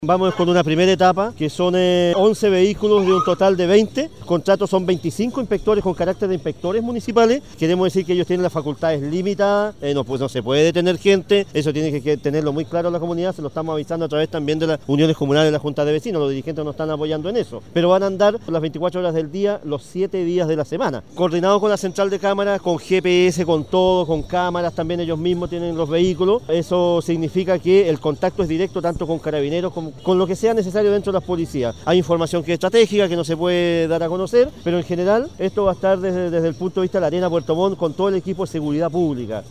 Vamos con una primera etapa, que son 11 vehículos de un total de 20. Contratos son 25 inspectores con carácter de inspectores municipales. Queremos decir que ellos tienen las facultades limitadas, no se puede detener gente, eso tiene que tenerlo muy claro la comunidad, se lo estamos avisando a través también de las uniones comunales de la Junta de Vecinos, los dirigentes nos están apoyando en eso. Pero van a andar las 24 horas del día, los 7 días de la semana. Coordinado con la central de cámaras, con GPS, con todo, con cámaras, también ellos mismos tienen los vehículos. Eso significa que el contacto es directo tanto con carabineros como con lo que sea necesario dentro de las policías. Hay información que es estratégica, que no se puede dar a conocer, pero en general esto va a estar desde el punto de vista de la Arena Puerto Montt con todo el equipo de seguridad pública.